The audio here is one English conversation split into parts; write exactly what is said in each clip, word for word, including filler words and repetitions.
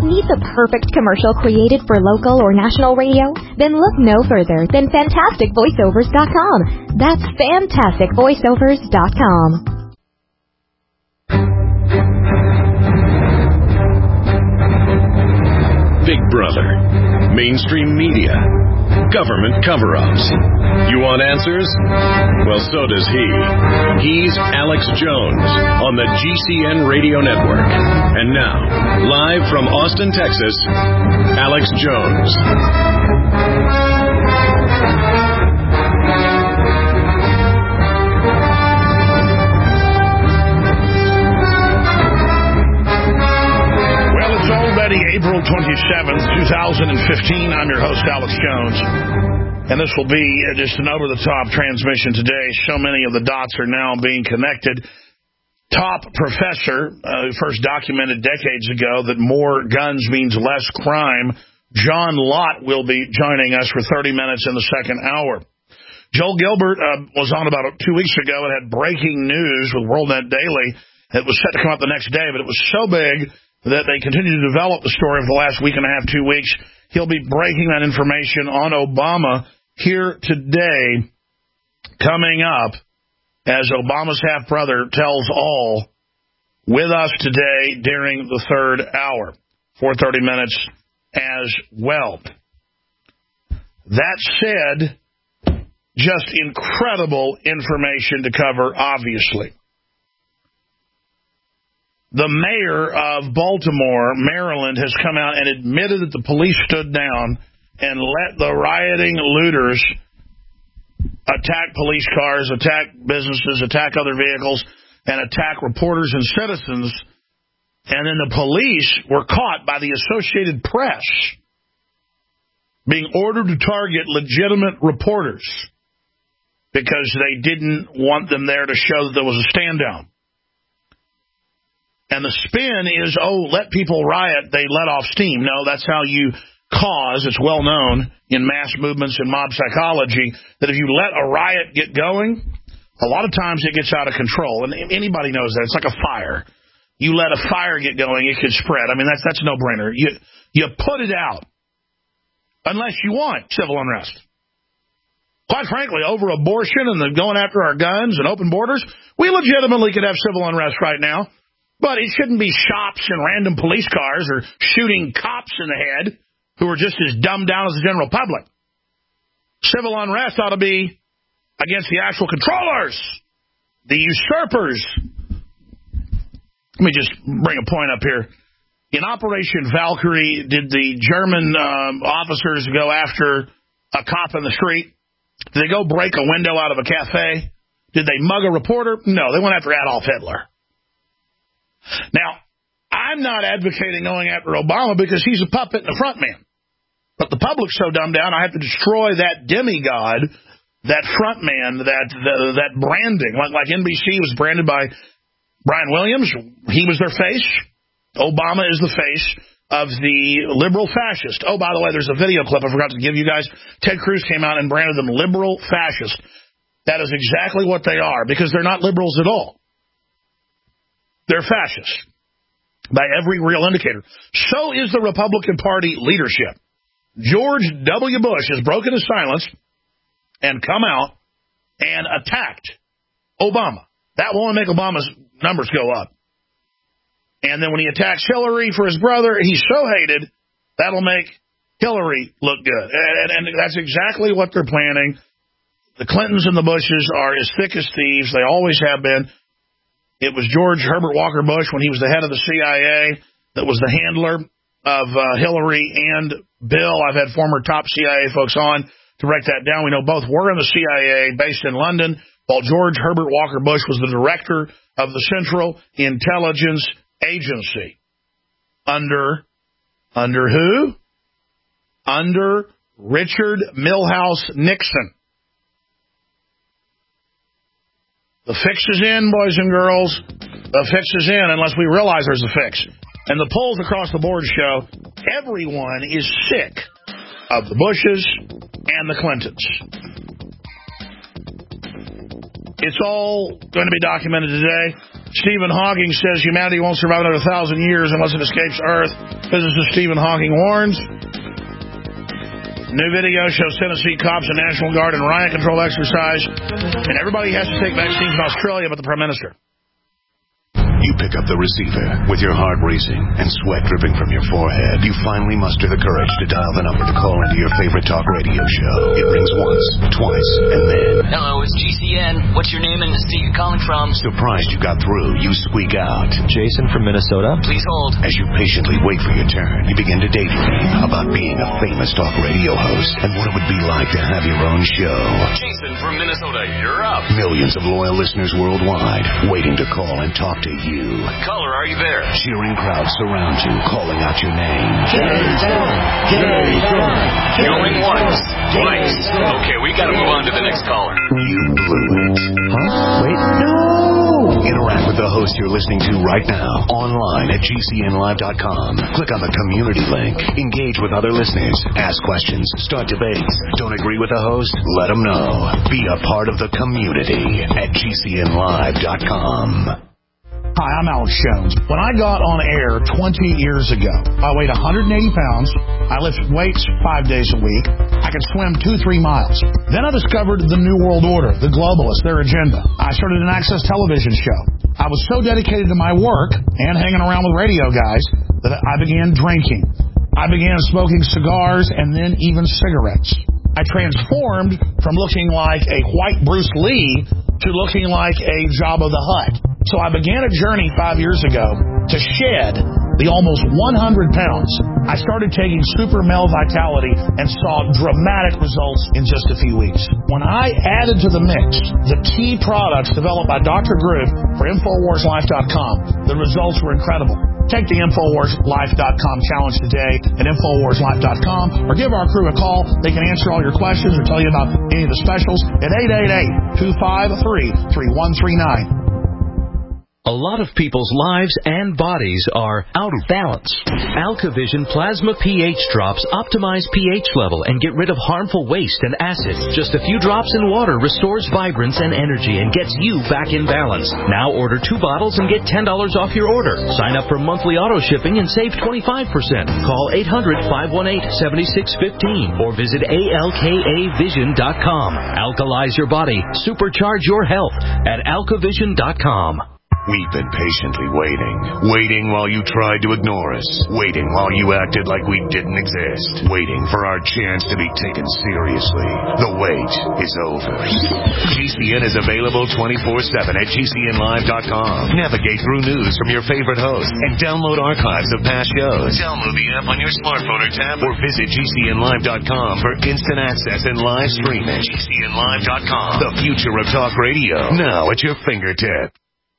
Need the perfect commercial created for local or national radio? Then look no further than fantastic voiceovers dot com. That's fantastic voiceovers dot com. Big Brother, mainstream media, government cover-ups. You want answers? Well, so does he. He's Alex Jones on the G C N Radio Network. And now, live from Austin, Texas, Alex Jones. April twenty-seventh, twenty fifteen. I'm your host, Alex Jones. And this will be just an over-the-top transmission today. So many of the dots are now being connected. Top professor, uh, who first documented decades ago that more guns means less crime, John Lott, will be joining us for thirty minutes in the second hour. Joel Gilbert uh, was on about two weeks ago and had breaking news with WorldNet Daily. It was set to come up the next day, but it was so big that they continue to develop the story over the last week and a half, two weeks. He'll be breaking that information on Obama here today, coming up, as Obama's half-brother tells all, with us today during the third hour, for thirty minutes as well. That said, just incredible information to cover, obviously. The mayor of Baltimore, Maryland, has come out and admitted that the police stood down and let the rioting looters attack police cars, attack businesses, attack other vehicles, and attack reporters and citizens. And then the police were caught by the Associated Press being ordered to target legitimate reporters because they didn't want them there to show that there was a stand down. And the spin is, oh, let people riot, they let off steam. No, that's how you cause, it's well known in mass movements and mob psychology, that if you let a riot get going, a lot of times it gets out of control. And anybody knows that. It's like a fire. You let a fire get going, it could spread. I mean, that's that's a no-brainer. You, you put it out, unless you want civil unrest. Quite frankly, over abortion and the going after our guns and open borders, we legitimately could have civil unrest right now. But it shouldn't be shops and random police cars or shooting cops in the head who are just as dumbed down as the general public. Civil unrest ought to be against the actual controllers, the usurpers. Let me just bring a point up here. In Operation Valkyrie, did the German um, officers go after a cop in the street? Did they go break a window out of a cafe? Did they mug a reporter? No, they went after Adolf Hitler. Now, I'm not advocating going after Obama because he's a puppet and a front man. But the public's so dumbed down, I have to destroy that demigod, that front man, that the, that branding. Like, like N B C was branded by Brian Williams. He was their face. Obama is the face of the liberal fascist. Oh, by the way, there's a video clip I forgot to give you guys. Ted Cruz came out and branded them liberal fascist. That is exactly what they are, because they're not liberals at all. They're fascists by every real indicator. So is the Republican Party leadership. George W. Bush has broken his silence and come out and attacked Obama. That will only make Obama's numbers go up. And then when he attacks Hillary for his brother, he's so hated, that'll make Hillary look good. And, and that's exactly what they're planning. The Clintons and the Bushes are as thick as thieves. They always have been. It was George Herbert Walker Bush, when he was the head of the C I A, that was the handler of uh, Hillary and Bill. I've had former top C I A folks on to break that down. We know both were in the C I A, based in London, while George Herbert Walker Bush was the director of the Central Intelligence Agency. Under, under who? Under Richard Milhouse Nixon. The fix is in, boys and girls. The fix is in, unless we realize there's a fix. And the polls across the board show everyone is sick of the Bushes and the Clintons. It's all going to be documented today. Stephen Hawking says humanity won't survive another thousand years unless it escapes Earth. Physicist Stephen Hawking warns. New video shows Tennessee cops and National Guard in riot control exercise. And everybody has to take vaccines in Australia but the Prime Minister. You pick up the receiver with your heart racing and sweat dripping from your forehead. You finally muster the courage to dial the number to call into your favorite talk radio show. It rings once, twice, and then... Hello, it's G C N. What's your name and the state you're calling from? Surprised you got through, you squeak out. Jason from Minnesota. Please hold. As you patiently wait for your turn, you begin to daydream about being a famous talk radio host and what it would be like to have your own show. Jason from Minnesota, you're up. Millions of loyal listeners worldwide waiting to call and talk to you. Caller, are you there? Cheering crowds surround you, calling out your name. Jason! Jason! Going once, twice. Okay, we gotta move on to the next caller. You blew it. Huh? Wait, no! Interact with the host you're listening to right now, online at G C N live dot com. Click on the community link. Engage with other listeners. Ask questions. Start debates. Don't agree with the host? Let them know. Be a part of the community at G C N live dot com. Hi, I'm Alex Jones. When I got on air twenty years ago, I weighed one hundred eighty pounds. I lifted weights five days a week. I could swim two, three miles. Then I discovered the New World Order, the globalists, their agenda. I started an Access television show. I was so dedicated to my work and hanging around with radio guys that I began drinking. I began smoking cigars and then even cigarettes. I transformed from looking like a white Bruce Lee to looking like a Jabba the Hutt. So I began a journey five years ago to shed the almost one hundred pounds. I started taking Super Male Vitality and saw dramatic results in just a few weeks. When I added to the mix the key products developed by Doctor Groove for Infowars Life dot com, the results were incredible. Take the Infowars Life dot com challenge today at Infowars Life dot com or give our crew a call. They can answer all your questions or tell you about any of the specials at eight eight eight, two five three, three one three nine. A lot of people's lives and bodies are out of balance. AlkaVision Plasma pH drops optimize pH level and get rid of harmful waste and acid. Just a few drops in water restores vibrance and energy and gets you back in balance. Now order two bottles and get ten dollars off your order. Sign up for monthly auto shipping and save twenty-five percent. Call eight hundred, five one eight, seven six one five or visit A L K A vision dot com. Alkalize your body. Supercharge your health at Alka Vision dot com. We've been patiently waiting. Waiting while you tried to ignore us. Waiting while you acted like we didn't exist. Waiting for our chance to be taken seriously. The wait is over. G C N is available twenty-four seven at G C N live dot com. Navigate through news from your favorite host and download archives of past shows. Download the app on your smartphone or tablet or visit G C N live dot com for instant access and live streaming. G C N live dot com. The future of talk radio. Now at your fingertips.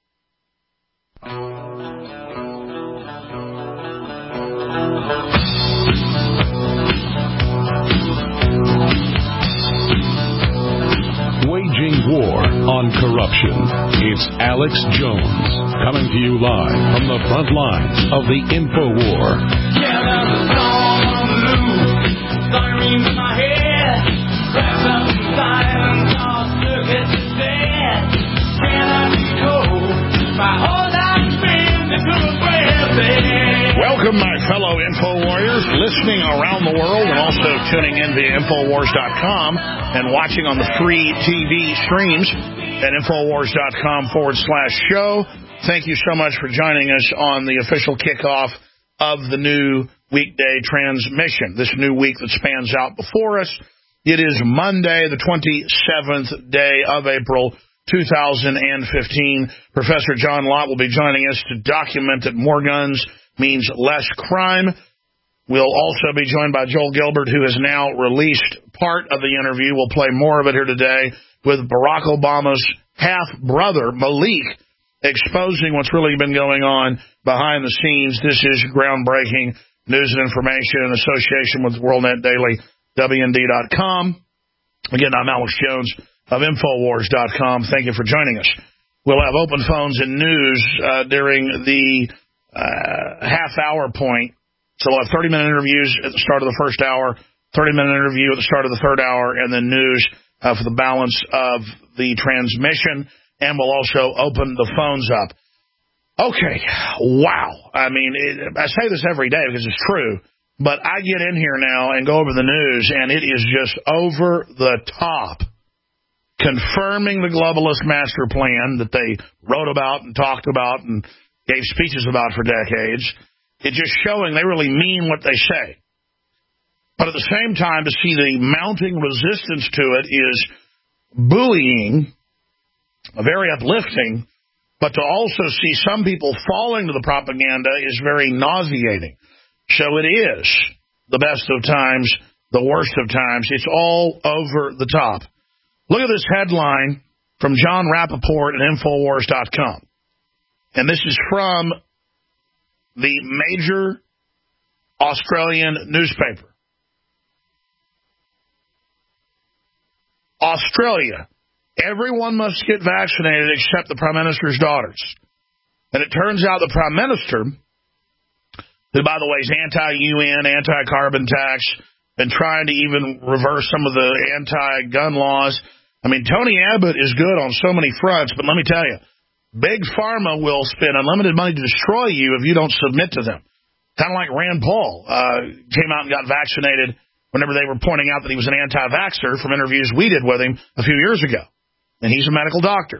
Waging war on corruption. It's Alex Jones coming to you live from the front lines of the InfoWar. Yeah, there's a storm on the loose. Sirens in my head. Wrapped up in silence. All stuck at the bed. Can I be cold? My whole life spent into a breath. Welcome, my fellow Info Warriors, listening around the world and also tuning in via Infowars dot com and watching on the free T V streams at Infowars dot com forward slash show. Thank you so much for joining us on the official kickoff of the new weekday transmission, this new week that spans out before us. It is Monday, the twenty-seventh day of April, two thousand fifteen. Professor John Lott will be joining us to document that more guns means less crime. We'll also be joined by Joel Gilbert, who has now released part of the interview. We'll play more of it here today with Barack Obama's half-brother, Malik, exposing what's really been going on behind the scenes. This is groundbreaking news and information in association with WorldNet Daily, W N D dot com. Again, I'm Alex Jones of Infowars dot com. Thank you for joining us. We'll have open phones and news uh, during the Uh, half-hour point. So we'll have thirty-minute interviews at the start of the first hour, thirty-minute interview at the start of the third hour, and then news uh, for the balance of the transmission. And we'll also open the phones up. Okay, wow. I mean, it, I say this every day because it's true, but I get in here now and go over the news, and it is just over the top, confirming the globalist master plan that they wrote about and talked about and gave speeches about for decades. It's just showing they really mean what they say. But at the same time, to see the mounting resistance to it is buoying, very uplifting, but to also see some people falling to the propaganda is very nauseating. So it is the best of times, the worst of times. It's all over the top. Look at this headline from John Rappaport at Infowars dot com. And this is from the major Australian newspaper. Australia. Everyone must get vaccinated except the Prime Minister's daughters. And it turns out the Prime Minister, who, by the way, is anti-U N, anti-carbon tax, and trying to even reverse some of the anti-gun laws. I mean, Tony Abbott is good on so many fronts, but let me tell you, Big Pharma will spend unlimited money to destroy you if you don't submit to them. Kind of like Rand Paul uh, came out and got vaccinated whenever they were pointing out that he was an anti-vaxxer from interviews we did with him a few years ago. And he's a medical doctor.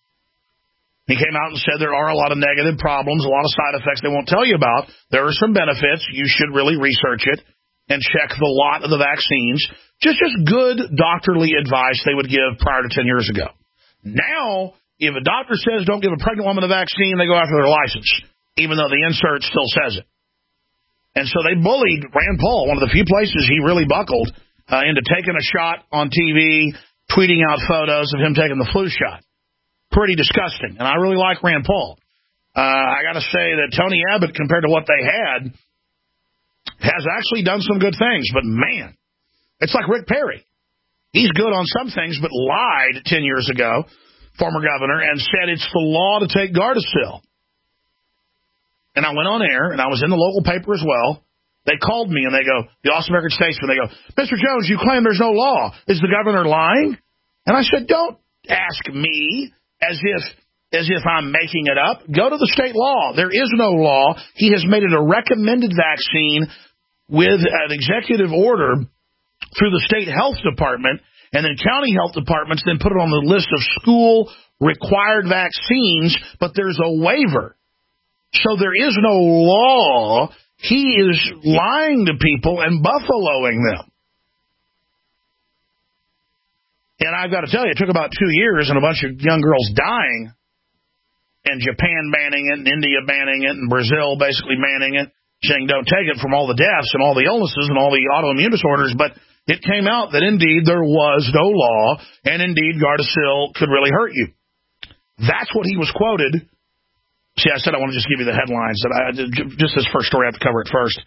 He came out and said there are a lot of negative problems, a lot of side effects they won't tell you about. There are some benefits. You should really research it and check the lot of the vaccines. Just just good doctorly advice they would give prior to ten years ago. Now, if a doctor says don't give a pregnant woman a vaccine, they go after their license, even though the insert still says it. And so they bullied Rand Paul, one of the few places he really buckled, uh, into taking a shot on T V, tweeting out photos of him taking the flu shot. Pretty disgusting. And I really like Rand Paul. Uh, I got to say that Tony Abbott, compared to what they had, has actually done some good things. But, man, it's like Rick Perry. He's good on some things, but lied ten years ago, former governor, and said it's the law to take Gardasil. And I went on air, and I was in the local paper as well. They called me, and they go, the Austin Record Statesman, they go, Mister Jones, you claim there's no law. Is the governor lying? And I said, don't ask me as if as if I'm making it up. Go to the state law. There is no law. He has made it a recommended vaccine with an executive order through the state health department, and then county health departments then put it on the list of school required vaccines, but there's a waiver. So there is no law. He is lying to people and buffaloing them. And I've got to tell you, it took about two years and a bunch of young girls dying, and Japan banning it, and India banning it, and Brazil basically banning it, saying don't take it from all the deaths and all the illnesses and all the autoimmune disorders. But it came out that indeed there was no law, and indeed Gardasil could really hurt you. That's what he was quoted. See, I said I want to just give you the headlines. That I just this first story, I have to cover it first.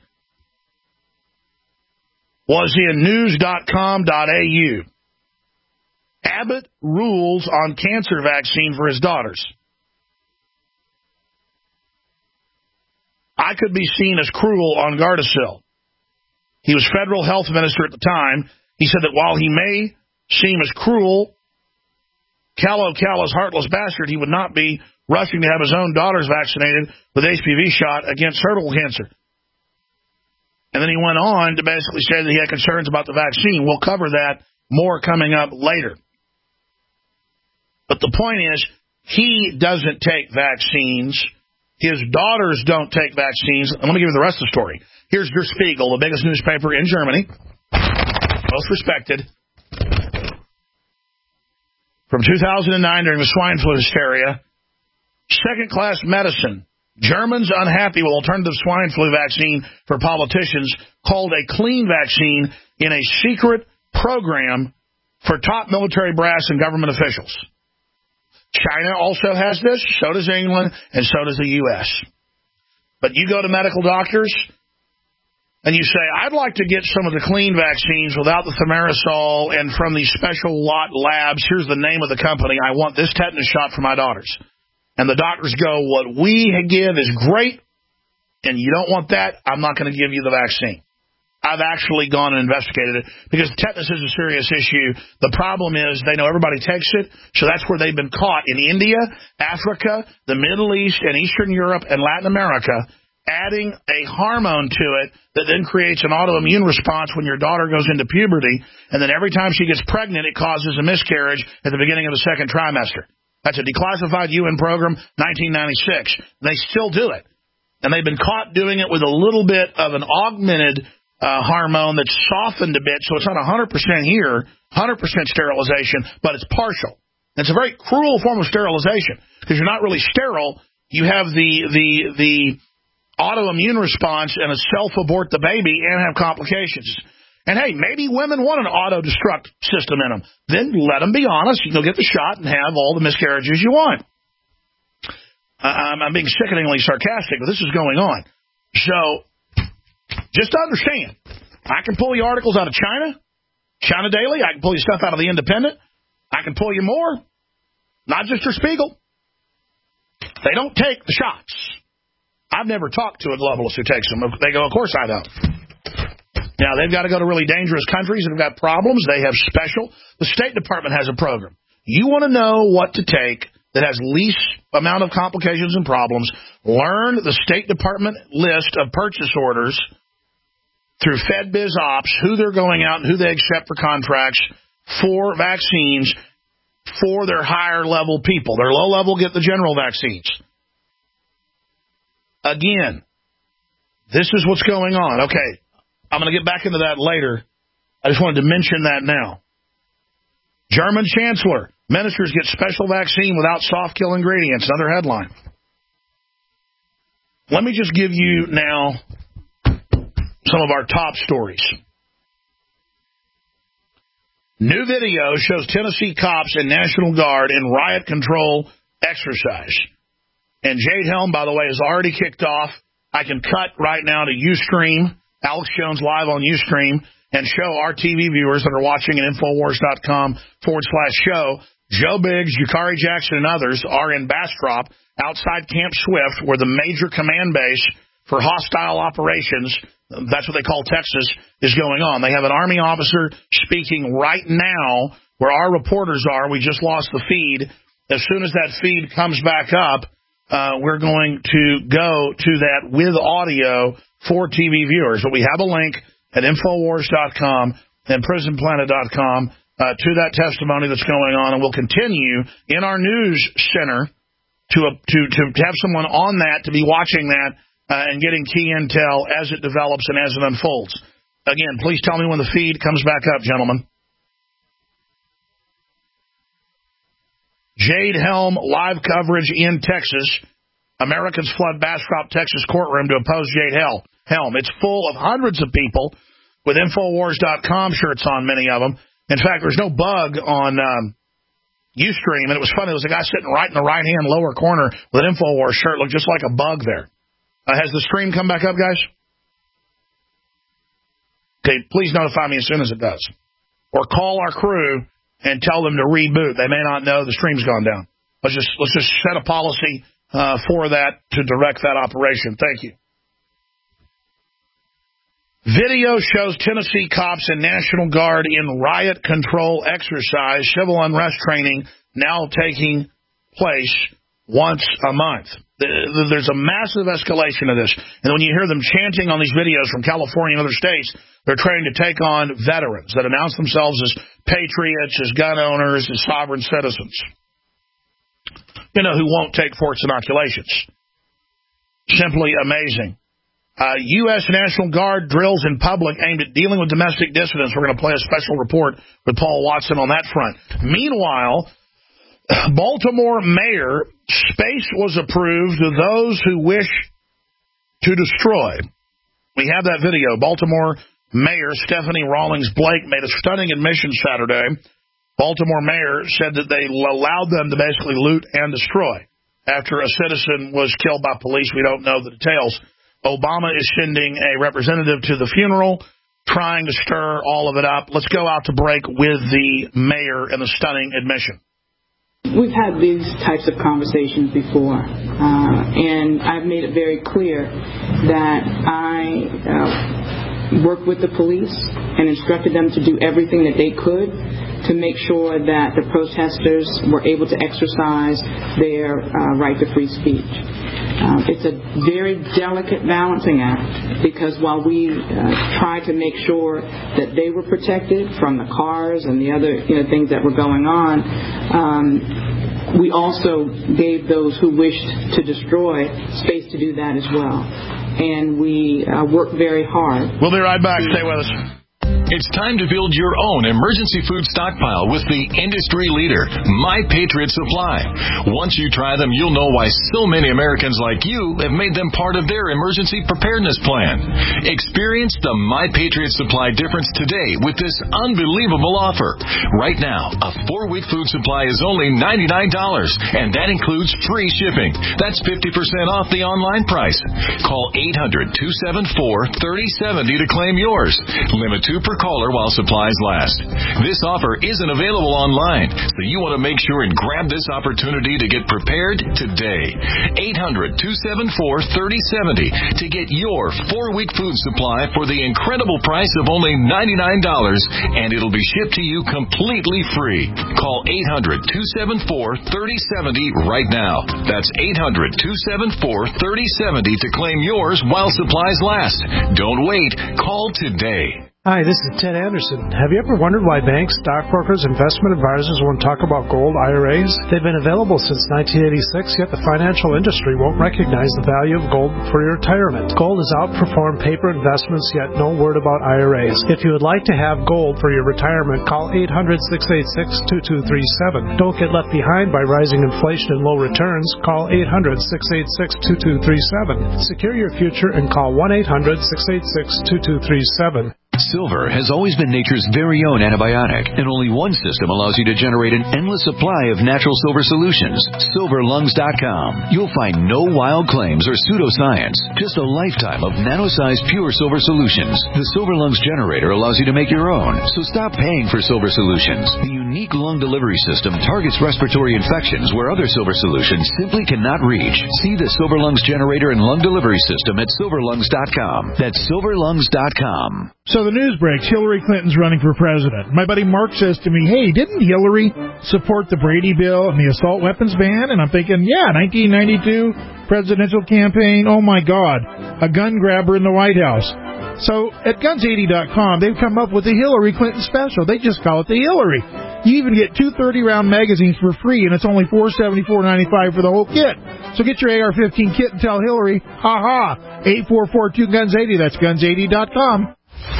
Was in news dot com dot a u. Abbott rules on cancer vaccine for his daughters. I could be seen as cruel on Gardasil. He was federal health minister at the time. He said that while he may seem as cruel, callow, callous, heartless bastard, he would not be rushing to have his own daughters vaccinated with H P V shot against cervical cancer. And then he went on to basically say that he had concerns about the vaccine. We'll cover that more coming up later. But the point is, he doesn't take vaccines. His daughters don't take vaccines. And let me give you the rest of the story. Here's Der Spiegel, the biggest newspaper in Germany, most respected. From two thousand nine, during the swine flu hysteria, second-class medicine. Germans unhappy with alternative swine flu vaccine for politicians called a clean vaccine in a secret program for top military brass and government officials. China also has this, so does England, and so does the U S But you go to medical doctors, and you say, I'd like to get some of the clean vaccines without the thimerosal and from these special lot labs. Here's the name of the company. I want this tetanus shot for my daughters. And the doctors go, what we give is great, and you don't want that, I'm not going to give you the vaccine. I've actually gone and investigated it because tetanus is a serious issue. The problem is they know everybody takes it, so that's where they've been caught in India, Africa, the Middle East, and Eastern Europe, and Latin America, adding a hormone to it that then creates an autoimmune response when your daughter goes into puberty, and then every time she gets pregnant, it causes a miscarriage at the beginning of the second trimester. That's a declassified U N program, nineteen ninety-six. They still do it, and they've been caught doing it with a little bit of an augmented Uh, hormone that's softened a bit, so it's not one hundred percent here, one hundred percent sterilization, but it's partial. It's a very cruel form of sterilization because you're not really sterile. You have the the the autoimmune response and a self-abort the baby and have complications. And, hey, maybe women want an auto-destruct system in them. Then let them be honest. You can go get the shot and have all the miscarriages you want. I'm, I'm being sickeningly sarcastic, but this is going on. So just to understand, I can pull you articles out of China, China Daily. I can pull you stuff out of The Independent. I can pull you more, not just Der Spiegel. They don't take the shots. I've never talked to a globalist who takes them. They go, of course I don't. Now, they've got to go to really dangerous countries that have got problems. They have special. The State Department has a program. You want to know what to take that has least amount of complications and problems, learn the State Department list of purchase orders through FedBiz Ops, who they're going out and who they accept for contracts for vaccines for their higher-level people. Their low-level get the general vaccines. Again, this is what's going on. Okay, I'm going to get back into that later. I just wanted to mention that now. German Chancellor, ministers get special vaccine without soft kill ingredients. Another headline. Let me just give you now some of our top stories. New video shows Tennessee cops and National Guard in riot control exercise. And Jade Helm, by the way, has already kicked off. I can cut right now to Ustream, Alex Jones live on Ustream, and show our T V viewers that are watching at Infowars.com forward slash show. Joe Biggs, Yukari Jackson, and others are in Bastrop outside Camp Swift, where the major command base for hostile operations, that's what they call Texas, is going on. They have an Army officer speaking right now where our reporters are. We just lost the feed. As soon as that feed comes back up, uh, we're going to go to that with audio for T V viewers. But we have a link at Infowars dot com and Prison Planet dot com uh, to that testimony that's going on, and we'll continue in our news center to, uh, to, to have someone on that to be watching that Uh, and getting key intel as it develops and as it unfolds. Again, please tell me when the feed comes back up, gentlemen. Jade Helm live coverage in Texas. Americans flood Bastrop, Texas courtroom to oppose Jade Helm. It's full of hundreds of people with Infowars dot com shirts on, many of them. In fact, there's no bug on um, Ustream, and it was funny. There was a guy sitting right in the right-hand lower corner with an Infowars shirt. Looked just like a bug there. Uh, has the stream come back up, guys? Okay, please notify me as soon as it does. Or call our crew and tell them to reboot. They may not know the stream's gone down. Let's just let's just set a policy uh, for that to direct that operation. Thank you. Video shows Tennessee cops and National Guard in riot control exercise, civil unrest training now taking place once a month. There's a massive escalation of this. And when you hear them chanting on these videos from California and other states, they're trying to take on veterans that announce themselves as patriots, as gun owners, as sovereign citizens. You know, who won't take forced inoculations. Simply amazing. Uh, U S National Guard drills in public aimed at dealing with domestic dissidents. We're going to play a special report with Paul Watson on that front. Meanwhile, Baltimore mayor, space was approved to those who wish to destroy. We have that video. Baltimore Mayor Stephanie Rawlings Blake made a stunning admission Saturday. Baltimore mayor said that they allowed them to basically loot and destroy. After a citizen was killed by police, we don't know the details. Obama is sending a representative to the funeral, trying to stir all of it up. Let's go out to break with the mayor and the stunning admission. We've had these types of conversations before, uh, and I've made it very clear that I uh, worked with the police and instructed them to do everything that they could to make sure that the protesters were able to exercise their uh, right to free speech. Um, it's a very delicate balancing act because while we uh, tried to make sure that they were protected from the cars and the other you know, things that were going on, um, we also gave those who wished to destroy space to do that as well. And we uh, worked very hard. We'll be right back. Stay with us. It's time to build your own emergency food stockpile with the industry leader, My Patriot Supply. Once you try them, you'll know why so many Americans like you have made them part of their emergency preparedness plan. Experience the My Patriot Supply difference today with this unbelievable offer. Right now, a four-week food supply is only ninety-nine dollars, and that includes free shipping. That's fifty percent off the online price. Call eight hundred, two seven four, three oh seven oh to claim yours. Limit two per caller while supplies last. This offer isn't available online, so you want to make sure and grab this opportunity to get prepared today. eight hundred, two seven four, three oh seven oh to get your four-week food supply for the incredible price of only ninety-nine dollars, and it'll be shipped to you completely free. Call eight hundred, two seven four, three oh seven oh right now. That's eight hundred, two seven four, three oh seven oh to claim yours while supplies last. Don't wait. Call today. Hi, this is Ted Anderson. Have you ever wondered why banks, stockbrokers, investment advisors won't talk about gold I R As? They've been available since nineteen eighty-six, yet the financial industry won't recognize the value of gold for your retirement. Gold has outperformed paper investments, yet no word about I R As. If you would like to have gold for your retirement, call eight hundred, six eight six, two two three seven. Don't get left behind by rising inflation and low returns. Call eight hundred, six eight six, two two three seven. Secure your future and call one eight hundred, six eight six, two two three seven. Silver has always been nature's very own antibiotic, and only one system allows you to generate an endless supply of natural silver solutions. silver lungs dot com. You'll find no wild claims or pseudoscience, just a lifetime of nano-sized pure silver solutions. The Silver Lungs generator allows you to make your own, so stop paying for silver solutions. The unique lung delivery system targets respiratory infections where other silver solutions simply cannot reach. See the Silver Lungs generator and lung delivery system at silver lungs dot com. That's silver lungs dot com. So the news breaks. Hillary Clinton's running for president. My buddy Mark says to me, hey, didn't Hillary support the Brady bill and the assault weapons ban? And I'm thinking, yeah, nineteen ninety-two presidential campaign. Oh, my God, a gun grabber in the White House. So at guns eighty dot com, they've come up with the Hillary Clinton special. They just call it the Hillary. You even get two thirty-round magazines for free, and it's only four seventy-four ninety-five for the whole kit. So get your A R fifteen kit and tell Hillary, ha-ha, eight four four two guns eighty. That's guns eighty dot com.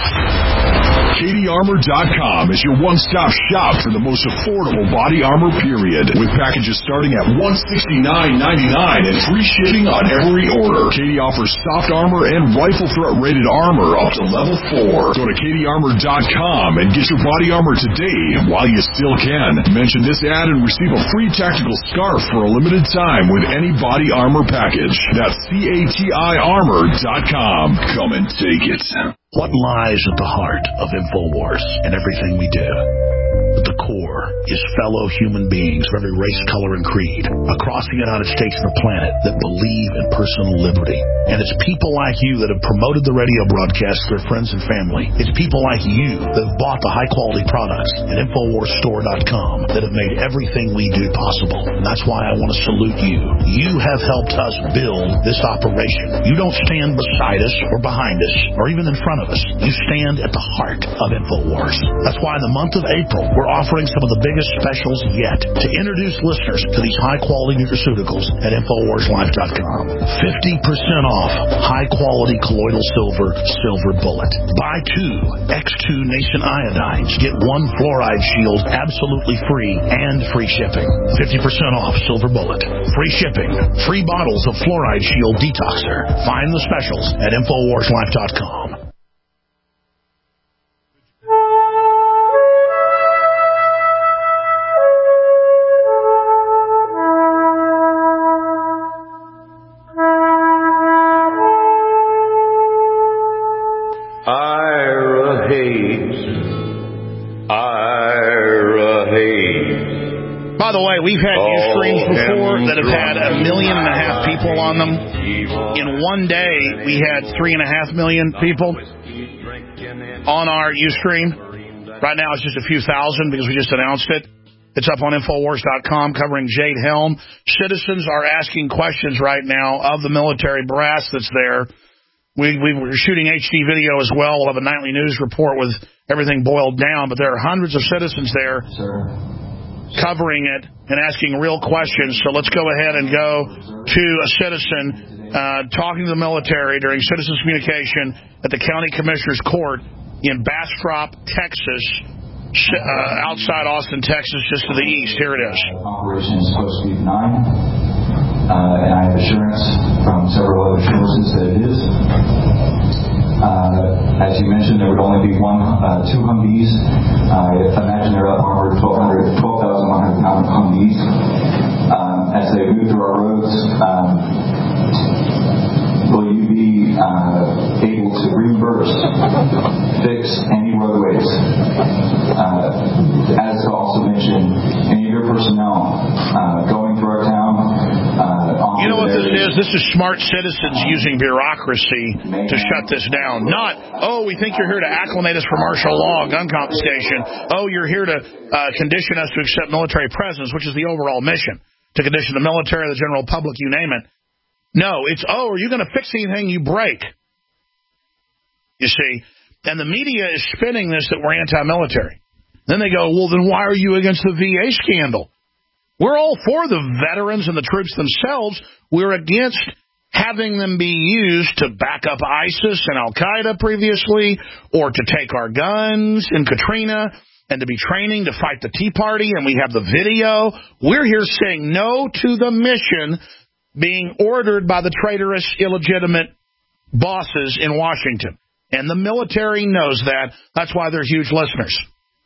Katie Armor dot com is your one-stop shop for the most affordable body armor, period. With packages starting at one hundred sixty-nine ninety-nine and free shipping on every order. Katie offers soft armor and rifle threat rated armor up to level four. Go to Katie Armor dot com and get your body armor today while you still can. Mention this ad and receive a free tactical scarf for a limited time with any body armor package. That's C A T I Armor dot com. Come and take it. What lies at the heart of InfoWars and everything we do? At the core is fellow human beings of every race, color, and creed across the United States and the planet that believe in personal liberty. And it's people like you that have promoted the radio broadcast to their friends and family. It's people like you that have bought the high-quality products at InfoWars Store dot com that have made everything we do possible. And that's why I want to salute you. You have helped us build this operation. You don't stand beside us or behind us or even in front of us. You stand at the heart of InfoWars. That's why in the month of April, we're offering some of the biggest specials yet to introduce listeners to these high-quality nutraceuticals at InfoWars Life dot com. fifty percent off high-quality colloidal silver, Silver Bullet. Buy two X two Nation iodines. Get one fluoride shield absolutely free and free shipping. fifty percent off Silver Bullet. Free shipping. Free bottles of fluoride shield detoxer. Find the specials at InfoWars Life dot com. Ira Hayes. Ira Hayes. By the way, we've had news streams before that have had a million and a half people on them. In one day, we had three and a half million people. on our Ustream. Right now it's just a few thousand because we just announced it. It's up on Infowars dot com covering Jade Helm. Citizens are asking questions right now of the military brass that's there. We, we were shooting H D video as well. We'll have a nightly news report with everything boiled down, but there are hundreds of citizens there covering it and asking real questions. So let's go ahead and go to a citizen uh, talking to the military during citizens communication at the County Commissioner's Court in Bastrop, Texas, uh, outside Austin, Texas, just to the east. Here it is. Operation is supposed to be benign, uh, and I have assurance from several other sources that it is. Uh, as you mentioned, there would only be one, uh, two Humvees. Uh, imagine they're up armored twelve thousand one hundred pound Humvees. Um, as they move through our roads, um, will you be uh, able to reimburse, fix any roadways? Uh, as also mentioned, any of your personnel uh, going through our town. Uh, you know what this is? This is smart citizens using bureaucracy to shut this down. Not, oh, we think you're here to acclimate us for martial law, gun confiscation. Oh, you're here to uh, condition us to accept military presence, which is the overall mission, to condition the military, the general public, you name it. No, it's, oh, are you going to fix anything you break? You see? And the media is spinning this that we're anti-military. Then they go, well, then why are you against the V A scandal? We're all for the veterans and the troops themselves. We're against having them be used to back up ISIS and Al-Qaeda previously, or to take our guns in Katrina and to be training to fight the Tea Party, and we have the video. We're here saying no to the mission being ordered by the traitorous, illegitimate bosses in Washington. And the military knows that. That's why they're huge listeners.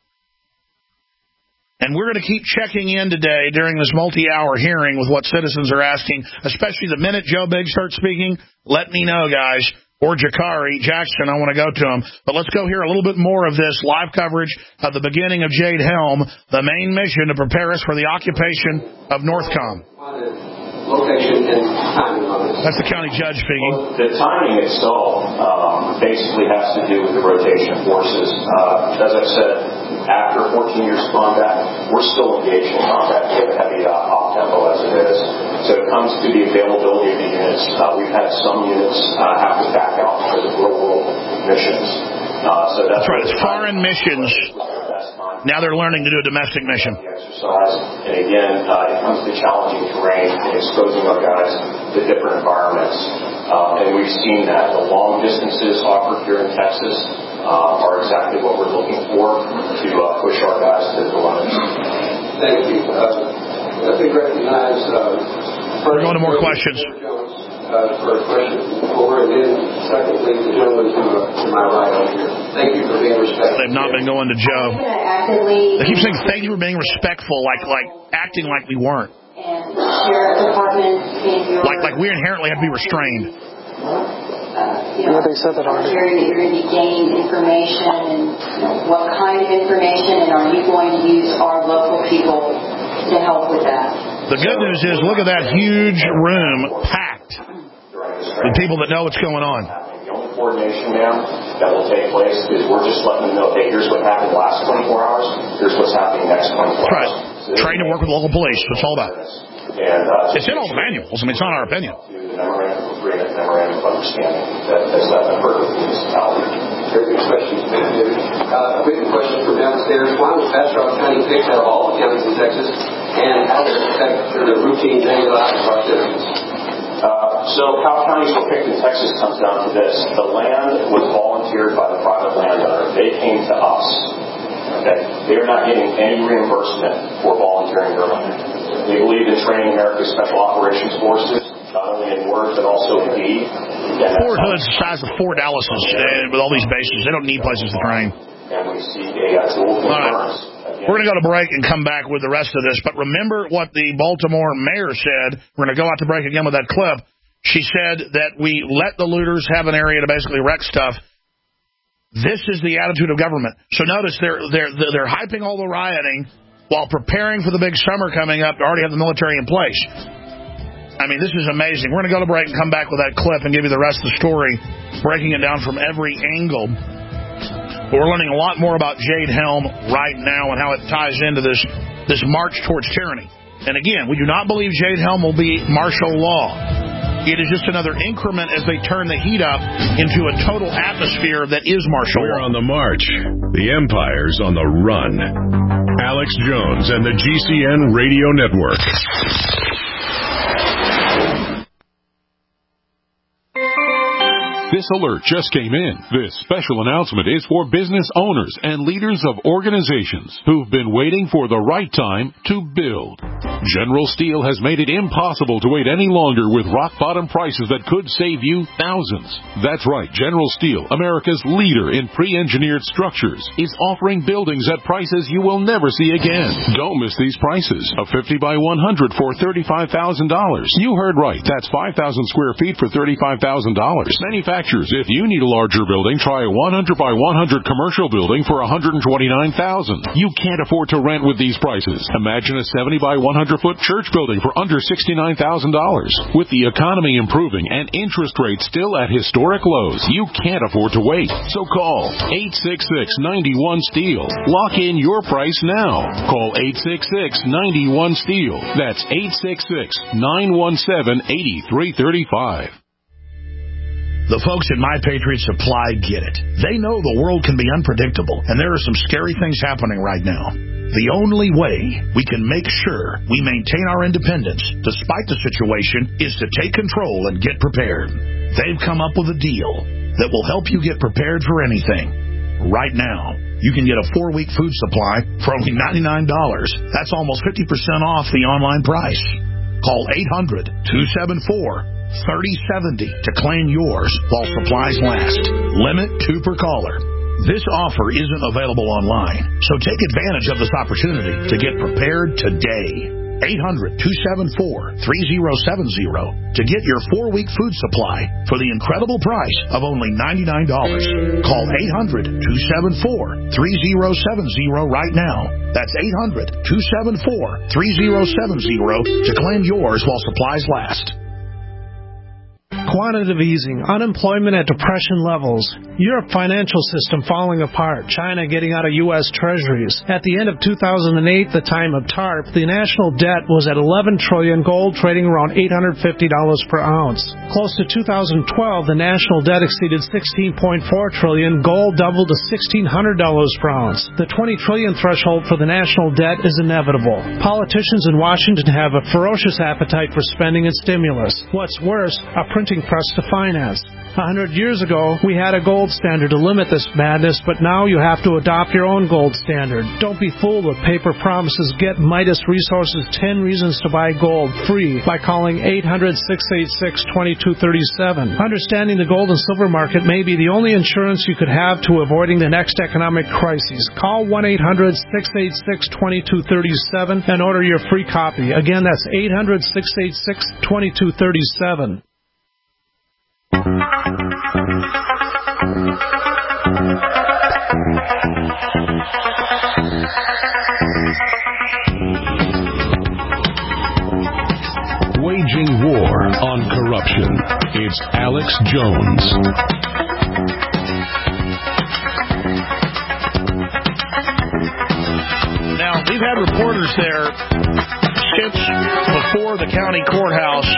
And we're going to keep checking in today during this multi-hour hearing with what citizens are asking, especially the minute Joe Biggs starts speaking. Let me know, guys. Or Jakari Jackson, I want to go to him. But let's go hear a little bit more of this live coverage of the beginning of Jade Helm, the main mission to prepare us for the occupation of Northcom. Location and timing on this. That's the county judge speaking. Well, the timing itself um, basically has to do with the rotation of forces. Uh, as I've said, after fourteen years of combat, we're still engaged in combat. We have a heavy uh, op tempo as it is. So it comes to the availability of the units. Uh, we've had some units uh, have to back out because of real-world missions. Uh, so that's, that's right. It's foreign missions. Now they're learning to do a domestic mission. Exercise. And again, uh, it comes to challenging terrain and exposing our guys to different environments. Uh, and we've seen that. The long distances offered here in Texas uh, are exactly what we're looking for to uh, push our guys to the limits. Thank you. Uh, I think recognize... Uh, we're going to more questions. Uh, for a question before, and then secondly, the gentleman to, uh, to my right over here. Thank you for being respectful. They've not been going to Joe. They keep saying thank you for being respectful, like like acting like we weren't. And sheriff department, like like we inherently have to be restrained. Uh, you know, yeah, they said that already. You're, you're going to be gaining information, and you know, what kind of information, and are you going to use our local people to help with that? The good news is, look at that huge room packed with people that know what's going on. The only coordination, ma'am, that will take place is we're just letting them know, hey, here's what happened last twenty-four hours, here's what's happening next twenty-four That's right. hours. So train to work with local police. That's all about. And, uh, it's in all the manuals. I mean, it's not our opinion. The memorandum of agreement, memorandum of understanding that has left the burden of the municipality. Very good question, Mister David. Uh, a written question from downstairs. Why was Bastrop County picked out of all the counties in Texas, and how does it affect the routine daily lives of our citizens? Uh, so how counties were picked in Texas comes down to this. The land was volunteered by the private landowner. They came to us. Okay? They are not getting any reimbursement for volunteering their land. They believe in training America's Special Operations Forces, not only in word but also in deed. Fort Hood's the size of Fort Dallas's, and with all these bases, they don't need places to train. And we see a uh, dual concurrence. We're going to go to break and come back with the rest of this. But remember what the Baltimore mayor said. We're going to go out to break again with that clip. She said that we let the looters have an area to basically wreck stuff. This is the attitude of government. So notice they're they're they're hyping all the rioting while preparing for the big summer coming up to already have the military in place. I mean, this is amazing. We're going to go to break and come back with that clip and give you the rest of the story, breaking it down from every angle. But we're learning a lot more about Jade Helm right now and how it ties into this, this march towards tyranny. And again, we do not believe Jade Helm will be martial law. It is just another increment as they turn the heat up into a total atmosphere that is martial We're law. on the march. The empire's on the run. Alex Jones and the G C N Radio Network. This alert just came in. This special announcement is for business owners and leaders of organizations who've been waiting for the right time to build. General Steel has made it impossible to wait any longer with rock-bottom prices that could save you thousands. That's right, General Steel, America's leader in pre-engineered structures, is offering buildings at prices you will never see again. Don't miss these prices. A fifty by one hundred for thirty-five thousand dollars. You heard right. That's five thousand square feet for thirty-five thousand dollars. Manufactured If you need a larger building, try a one hundred by one hundred commercial building for one hundred twenty-nine thousand dollars. You can't afford to rent with these prices. Imagine a seventy by one hundred foot church building for under sixty-nine thousand dollars. With the economy improving and interest rates still at historic lows, you can't afford to wait. So call eight six six, nine one, STEEL. Lock in your price now. Call eight six six, nine one, STEEL. That's eight six six, nine one seven, eight three three five. The folks at My Patriot Supply get it. They know the world can be unpredictable, and there are some scary things happening right now. The only way we can make sure we maintain our independence, despite the situation, is to take control and get prepared. They've come up with a deal that will help you get prepared for anything. Right now, you can get a four-week food supply for only ninety-nine dollars. That's almost fifty percent off the online price. Call eight hundred, two seven four, thirty seventy to claim yours while supplies last. Limit two per caller. This offer isn't available online, so take advantage of this opportunity to get prepared today. eight hundred, two seven four, three zero seven zero to get your four-week food supply for the incredible price of only ninety-nine dollars. Call eight hundred, two seven four, three zero seven zero right now. That's eight hundred, two seven four, three zero seven zero to claim yours while supplies last. Quantitative easing, unemployment at depression levels, Europe financial system falling apart, China getting out of U S treasuries. At the end of two thousand eight, the time of TARP, the national debt was at eleven trillion dollars, gold trading around eight hundred fifty dollars per ounce. Close to two thousand twelve, the national debt exceeded sixteen point four trillion dollars, gold doubled to sixteen hundred dollars per ounce. The twenty trillion dollars threshold for the national debt is inevitable. Politicians in Washington have a ferocious appetite for spending and stimulus. What's worse, a printing press to finance. A hundred years ago, we had a gold standard to limit this madness, but now you have to adopt your own gold standard. Don't be fooled with paper promises. Get Midas Resources ten Reasons to Buy Gold free by calling eight hundred, six eight six, two two three seven. Understanding the gold and silver market may be the only insurance you could have to avoiding the next economic crisis. Call one eight hundred, six eight six, two two three seven and order your free copy. Again, that's eight hundred, six eight six, two two three seven. Waging war on corruption. It's Alex Jones. Now, we've had reporters there since before the county courthouse,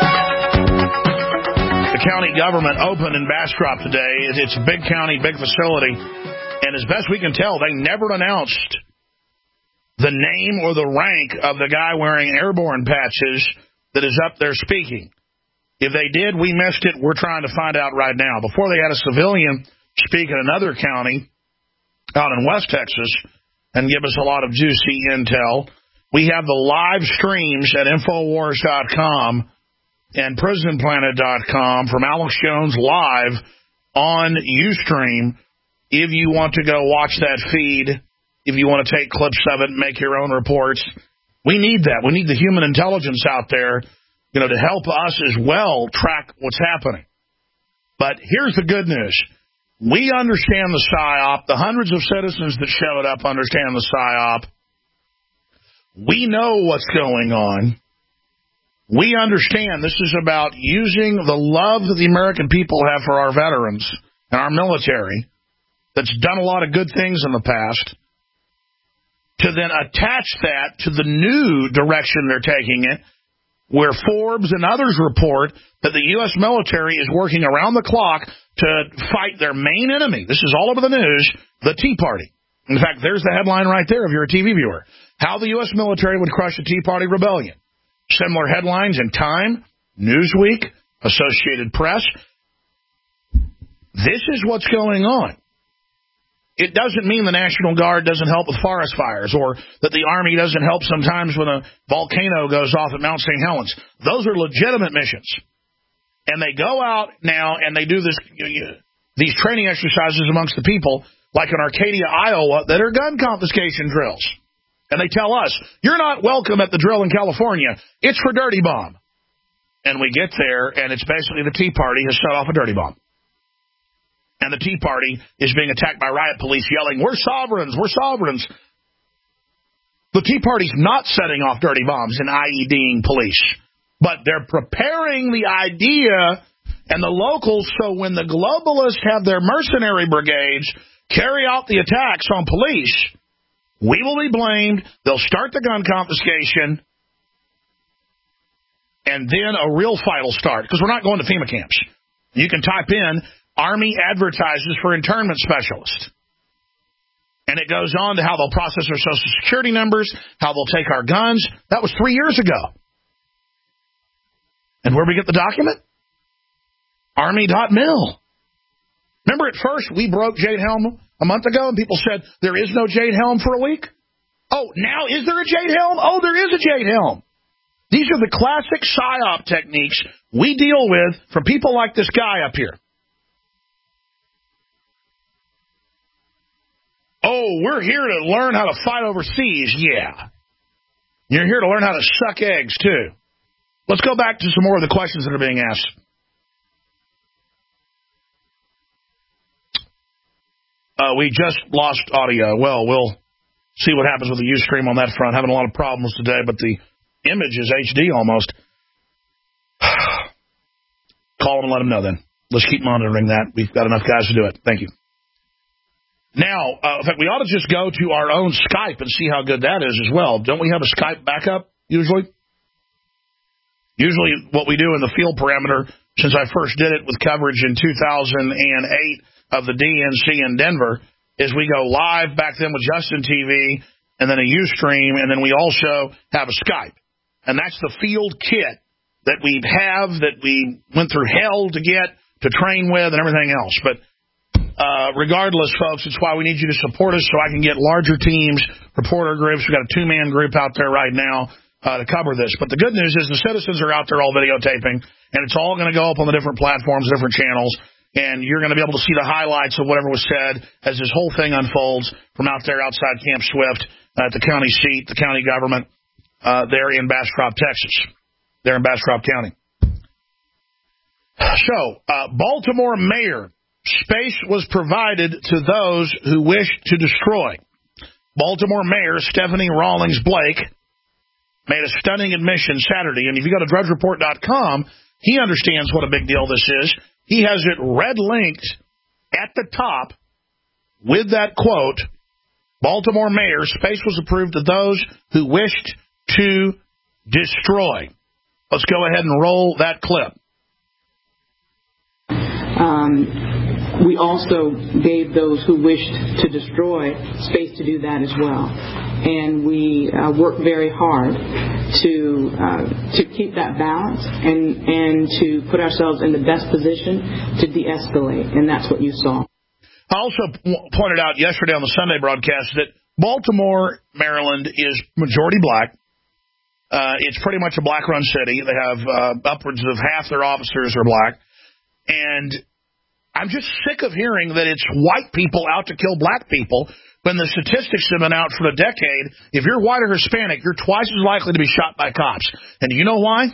the county government opened in Bastrop today. It's a big county, big facility, and as best we can tell, they never announced the name or the rank of the guy wearing airborne patches that is up there speaking. If they did, we missed it. We're trying to find out right now. Before, they had a civilian speak in another county out in West Texas and give us a lot of juicy intel. We have the live streams at Infowars dot com and Prison Planet dot com from Alex Jones live on Ustream. If you want to go watch that feed, if you want to take clips of it and make your own reports, we need that. We need the human intelligence out there, you know, to help us as well track what's happening. But here's the good news. We understand the PSYOP. The hundreds of citizens that showed up understand the PSYOP. We know what's going on. We understand this is about using the love that the American people have for our veterans and our military that's done a lot of good things in the past, to then attach that to the new direction they're taking it, where Forbes and others report that the U S military is working around the clock to fight their main enemy. This is all over the news, the Tea Party. In fact, there's the headline right there if you're a T V viewer. How the U S military would crush the Tea Party rebellion. Similar headlines in Time, Newsweek, Associated Press. This is what's going on. It doesn't mean the National Guard doesn't help with forest fires or that the Army doesn't help sometimes when a volcano goes off at Mount Saint Helens. Those are legitimate missions. And they go out now and they do this these training exercises amongst the people, like in Arcadia, Iowa, that are gun confiscation drills. And they tell us, you're not welcome at the drill in California. It's for dirty bomb. And we get there, and it's basically the Tea Party has set off a dirty bomb. And the Tea Party is being attacked by riot police yelling, we're sovereigns, we're sovereigns. The Tea Party's not setting off dirty bombs and IEDing police, but they're preparing the idea and the locals so when the globalists have their mercenary brigades carry out the attacks on police, we will be blamed, they'll start the gun confiscation, and then a real fight will start, because we're not going to FEMA camps. You can type in Army advertises for internment specialist. And it goes on to how they'll process our Social Security numbers, how they'll take our guns. That was three years ago. And where we get the document? Army dot mil. Remember at first we broke Jade Helm a month ago and people said there is no Jade Helm for a week? Oh, now is there a Jade Helm? Oh, there is a Jade Helm. These are the classic PSYOP techniques we deal with from people like this guy up here. Oh, we're here to learn how to fight overseas. Yeah. You're here to learn how to suck eggs, too. Let's go back to some more of the questions that are being asked. Uh, we just lost audio. Well, we'll see what happens with the Ustream on that front. Having a lot of problems today, but the image is H D almost. Call them and let them know then. Let's keep monitoring that. We've got enough guys to do it. Thank you. Now, uh, in fact, we ought to just go to our own Skype and see how good that is as well. Don't we have a Skype backup, usually? Usually what we do in the field parameter, since I first did it with coverage in two thousand eight of the D N C in Denver, is we go live back then with Justin T V and then a Ustream, and then we also have a Skype. And that's the field kit that we have, that we went through hell to get, to train with, and everything else. But Uh, regardless, folks, it's why we need you to support us so I can get larger teams, reporter groups. We've got a two-man group out there right now uh, to cover this. But the good news is the citizens are out there all videotaping, and it's all going to go up on the different platforms, different channels, and you're going to be able to see the highlights of whatever was said as this whole thing unfolds from out there outside Camp Swift at the county seat, the county government uh, there in Bastrop, Texas, there in Bastrop County. So, uh, Baltimore mayor, space was provided to those who wish to destroy. Baltimore Mayor Stephanie Rawlings Blake made a stunning admission Saturday, and if you go to drudge report dot com, he understands what a big deal this is. He has it red-linked at the top with that quote, Baltimore Mayor, space was approved to those who wished to destroy. Let's go ahead and roll that clip. Um... We also gave those who wished to destroy space to do that as well. And we uh, worked very hard to uh, to keep that balance and, and to put ourselves in the best position to de-escalate. And that's what you saw. I also p- pointed out yesterday on the Sunday broadcast that Baltimore, Maryland is majority black. Uh, it's pretty much a black-run city. They have uh, upwards of half their officers are black. And I'm just sick of hearing that it's white people out to kill black people when the statistics have been out for a decade. If you're white or Hispanic, you're twice as likely to be shot by cops. And do you know why?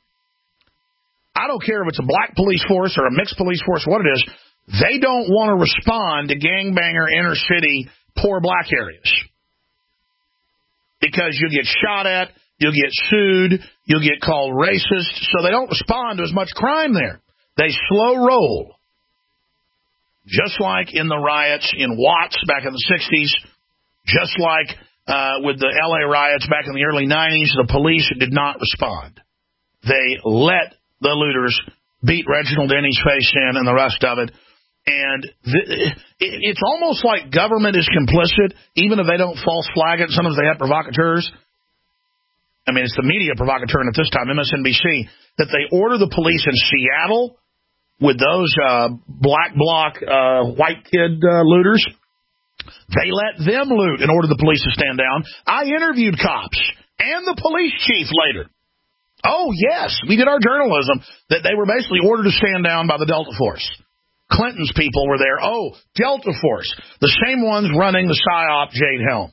I don't care if it's a black police force or a mixed police force, what it is. They don't want to respond to gangbanger inner city poor black areas. Because you'll get shot at, you'll get sued, you'll get called racist. So they don't respond to as much crime there. They slow roll. just like in the riots in Watts back in the sixties, just like uh, with the L A riots back in the early nineties, the police did not respond. They let the looters beat Reginald Denny's face in and the rest of it. And th- it's almost like government is complicit, even if they don't false flag it. Sometimes they have provocateurs. I mean, it's the media provocateur, and at this time, M S N B C, that they order the police in Seattle with those uh, black bloc uh, white kid uh, looters. They let them loot and order the police to stand down. I interviewed cops and the police chief later. Oh, yes, we did our journalism, that they were basically ordered to stand down by the Delta Force. Clinton's people were there. Oh, Delta Force, the same ones running the PSYOP Jade Helm.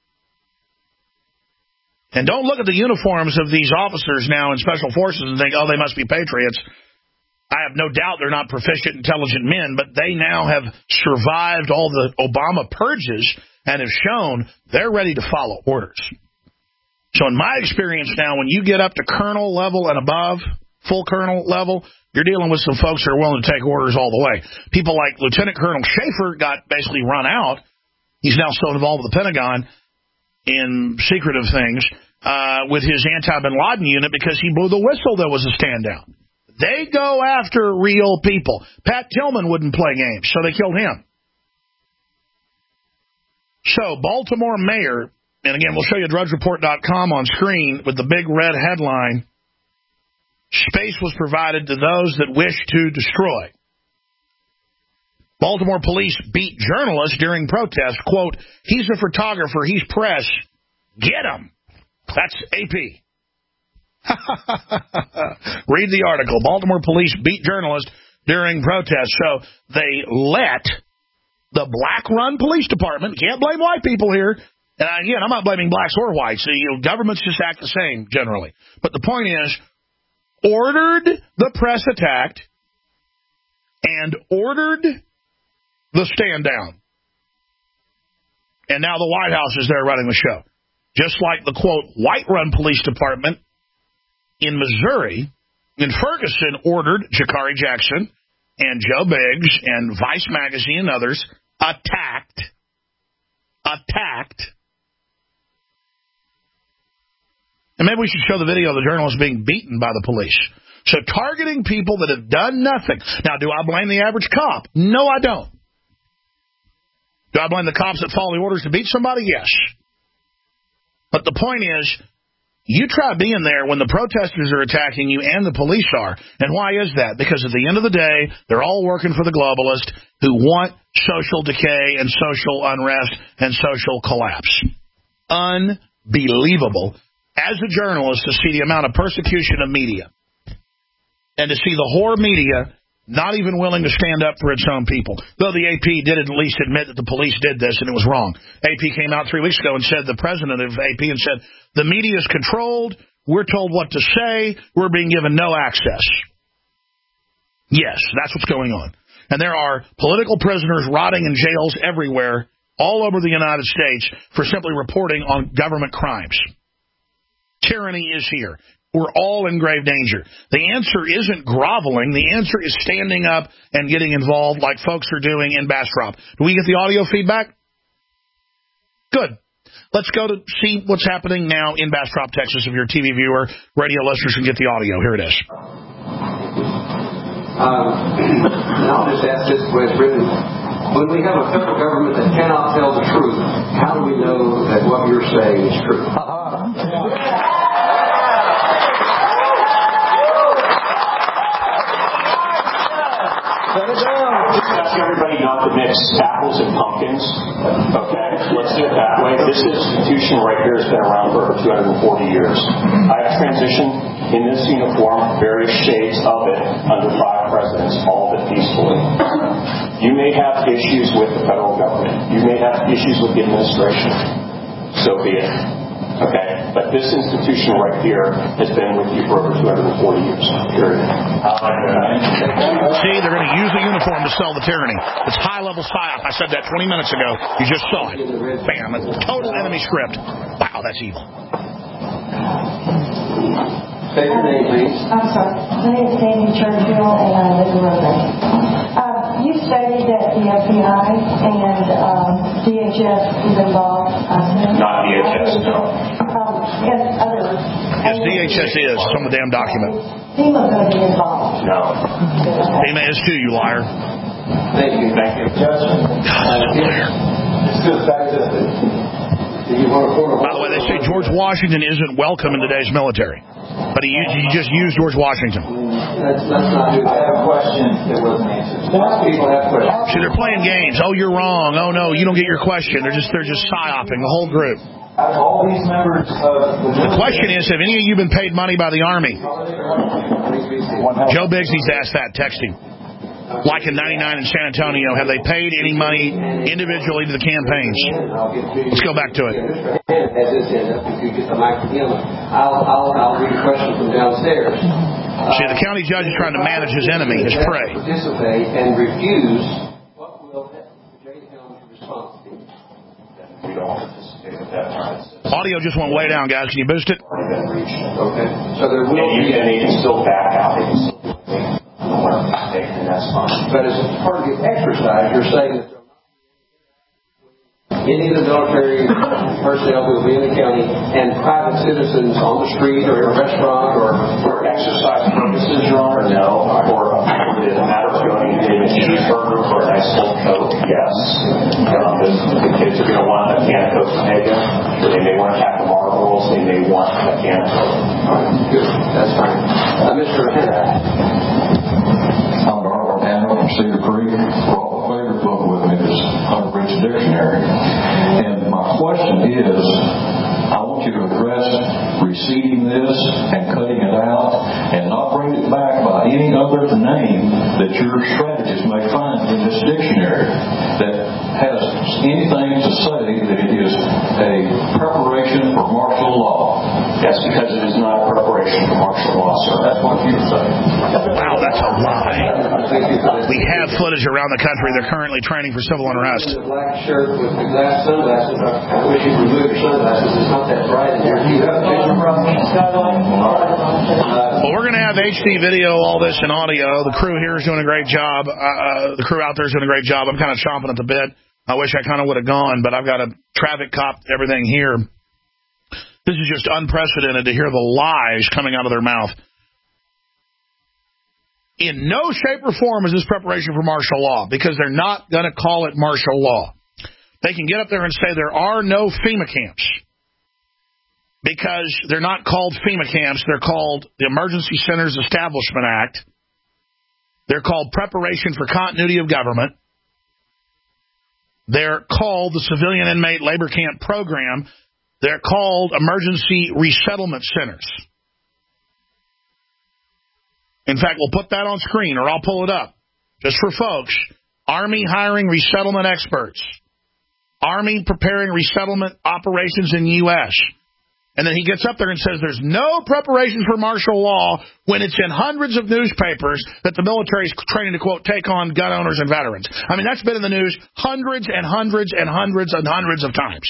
And don't look at the uniforms of these officers now in Special Forces and think, oh, they must be patriots. I have no doubt they're not proficient, intelligent men, but they now have survived all the Obama purges and have shown they're ready to follow orders. So in my experience now, when you get up to colonel level and above, full colonel level, you're dealing with some folks that are willing to take orders all the way. People like Lieutenant Colonel Schaefer got basically run out. He's now so involved with the Pentagon in secretive things uh, with his anti-Bin Laden unit because he blew the whistle that was a stand-down. They go after real people. Pat Tillman wouldn't play games, so they killed him. So Baltimore mayor, and again, we'll show you drudge report dot com on screen with the big red headline, space was provided to those that wish to destroy. Baltimore police beat journalists during protest. Quote, he's a photographer, he's press. Get him. That's A P. Read the article. Baltimore police beat journalists during protest. So they let the black-run police department, can't blame white people here, and again, I'm not blaming blacks or whites. You know, governments just act the same generally. But the point is, ordered the press attacked and ordered the stand down. And now the White House is there running the show. Just like the, quote, white-run police department in Missouri, in Ferguson, ordered Jakari Jackson and Joe Biggs and Vice Magazine and others attacked, attacked. And maybe we should show the video of the journalists being beaten by the police. So targeting people that have done nothing. Now, do I blame the average cop? No, I don't. Do I blame the cops that follow the orders to beat somebody? Yes. But the point is, you try being there when the protesters are attacking you and the police are. And why is that? Because at the end of the day, they're all working for the globalists who want social decay and social unrest and social collapse. Unbelievable. As a journalist, to see the amount of persecution of media and to see the whore media not even willing to stand up for its own people. Though the A P did at least admit that the police did this and it was wrong. A P came out three weeks ago and said, the president of A P, and said, the media is controlled, we're told what to say, we're being given no access. Yes, that's what's going on. And there are political prisoners rotting in jails everywhere, all over the United States, for simply reporting on government crimes. Tyranny is here. We're all in grave danger. The answer isn't groveling. The answer is standing up and getting involved like folks are doing in Bastrop. Do we get the audio feedback? Good. Let's go to see what's happening now in Bastrop, Texas. If you're a T V viewer, radio listeners can get the audio. Here it is. Um, and I'll just ask this the way it's written. When we have a federal government that cannot tell the truth, how do we know that what you're saying is true? Everybody not to mix apples and pumpkins. Okay, let's do it that way. This institution right here has been around for over two hundred forty years. I've transitioned in this uniform, various shades of it, under five presidents, all of it peacefully. You may have issues with the federal government. You may have issues with the administration. So be it. Okay, but this institution right here has been with you for over two hundred forty years, period. See, they're going to use the uniform to sell the tyranny. It's high-level psyop. I said that twenty minutes ago. You just saw it. Bam, it's total enemy script. Wow, that's evil. Say your name, please. I'm sorry. My name is Amy Churchill, and I live in Rosebank. Uh, you stated that the F B I and um, D H S is involved. Uh, Not D H S, no. Um, and other. Yes, D H S is. It's on the damn document. FEMA going to be involved. No. FEMA is too, you liar. Thank you. Thank you. Judge. God, liar. This goes back to the... By the way, they say George Washington isn't welcome in today's military. But he, he just used George Washington. That's, that's not good. I have a question that wasn't answered. Most people have questions. See, they're playing games. Oh, you're wrong. Oh, no, you don't get your question. They're just they're just psyoping the whole group. Out of all these members of the... The question is, have any of you been paid money by the Army? Joe Bigsby's asked that, texting. Like in ninety-nine in San Antonio, have they paid any money individually to the campaigns? Let's go back to it. I'll, I'll, I'll read a question from downstairs. See, the county judge is trying to manage his enemy, his prey. Participate and refuse. What will Jay Helms respond to? We don't participate with that time. Audio just went way down, guys. Can you boost it? Okay. So there will and you, be... And they can still back out. They can still and that's fine. But as part of the exercise, you're saying that any of the military personnel who will be in the county and private citizens on the street or in a restaurant or for exercise purposes, Your Honor, no. Or for the matter of going and getting a cheeseburger for a nice little Coke, yes. Um, the, the kids are going to want a can of Copenhagen. They may want a pack of Marlboros. They may want a can of Coke. All right, good. That's fine. Uh, Mister Henry. I'm Darwin Daniel from Cedar Creek. Brought my favorite book with me, this Hunter Bridge Dictionary. And my question is, I want you to address receiving this and cutting it out and not bring it back by any other name that your strategist may find in this dictionary that has anything to say that it is a preparation for martial law. Yes, because it is not a preparation for martial law, sir. That's what you say. Wow, that's a lie. We have footage around the country. They're currently training for civil unrest. The black shirt with the glass sunglasses. I wish you'd remove your sunglasses. It's not that bright in here. Do you have a picture from me? Well, we're going to have H D video, all this in audio. The crew here is doing a great job. Uh, the crew out there is doing a great job. I'm kind of chomping at the bit. I wish I kind of would have gone, but I've got a traffic cop, everything here. This is just unprecedented to hear the lies coming out of their mouth. In no shape or form is this preparation for martial law, because they're not going to call it martial law. They can get up there and say there are no FEMA camps, because they're not called FEMA camps. They're called the Emergency Centers Establishment Act. They're called Preparation for Continuity of Government. They're called the Civilian Inmate Labor Camp Program. They're called Emergency Resettlement Centers. In fact, we'll put that on screen, or I'll pull it up, just for folks. Army hiring resettlement experts. Army preparing resettlement operations in the U S And then he gets up there and says there's no preparation for martial law when it's in hundreds of newspapers that the military is training to, quote, take on gun owners and veterans. I mean, that's been in the news hundreds and hundreds and hundreds and hundreds of times.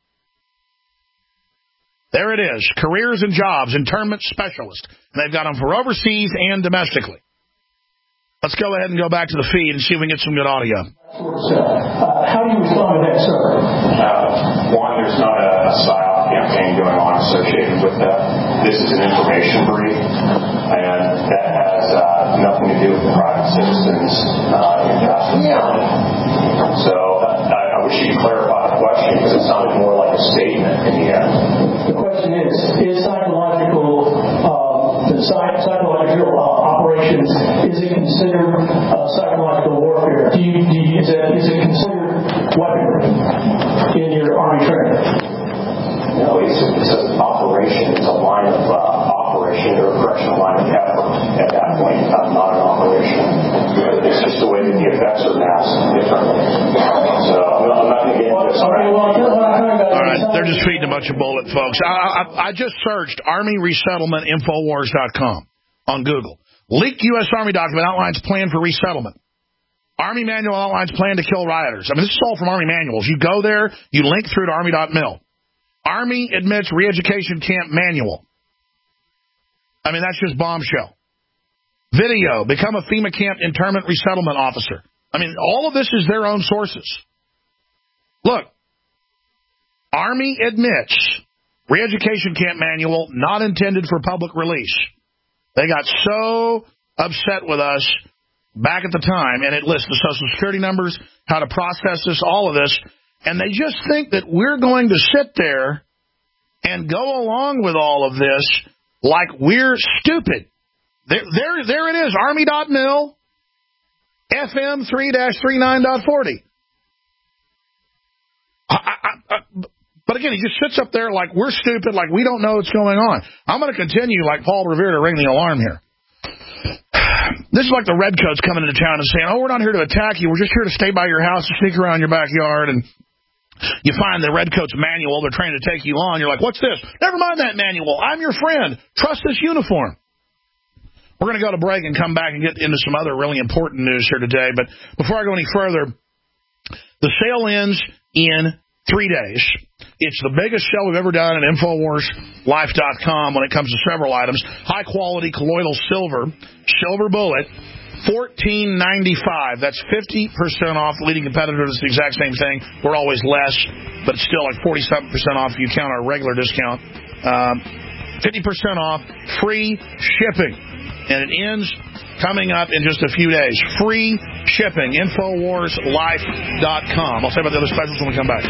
There it is, careers and jobs, internment specialist. And they've got them for overseas and domestically. Let's go ahead and go back to the feed and see if we can get some good audio. Uh, how do you respond to that, sir? Uh, one, there's not a, a psyop campaign going on associated with that. This is an information brief, and that has uh, nothing to do with the private citizens uh, in Johnson County. So uh, I, I wish you could clarify the question, because it sounded more like a statement in the end. The question is, is psychological, uh, the psych- psychological uh, operations, is it considered uh, psychological warfare? Do you, do you, is, it, is it considered weaponry in your Army training? No, it's, it's an operation. It's a line of uh, operation or a correctional line of effort at that point, not, not an operation. It's just the way that the effects are masked differently. So I'm not going to get into this. All right, they're just feeding a bunch of bullet, folks. I, I, I just searched Army Resettlement Infowars dot com on Google. Leaked U S Army document outlines plan for resettlement. Army manual outlines plan to kill rioters. I mean, this is all from Army manuals. You go there, you link through to Army dot mil. Army admits re-education camp manual. I mean, that's just bombshell. Video, become a FEMA camp internment resettlement officer. I mean, all of this is their own sources. Look, Army admits re-education camp manual not intended for public release. They got so upset with us back at the time, and it lists the Social Security numbers, how to process this, all of this, and they just think that we're going to sit there and go along with all of this like we're stupid. There, there, there it is, army dot mil, F M three thirty-nine point forty. I, I, I, but again, he just sits up there like we're stupid, like we don't know what's going on. I'm going to continue, like Paul Revere, to ring the alarm here. This is like the redcoats coming into town and saying, oh, we're not here to attack you. We're just here to stay by your house and sneak around your backyard. And you find the redcoats manual. They're trying to take you on. You're like, what's this? Never mind that manual. I'm your friend. Trust this uniform. We're going to go to break and come back and get into some other really important news here today. But before I go any further, the sale ends in three days. It's the biggest sale we've ever done at Infowars Life dot com when it comes to several items. High-quality colloidal silver, silver bullet, fourteen ninety-five. That's fifty percent off. The leading competitor is the exact same thing. We're always less, but it's still like forty-seven percent off if you count our regular discount. Um, fifty percent off, free shipping. And it ends coming up in just a few days. Free shipping. Infowars Life dot com. I'll say about the other specials when we come back.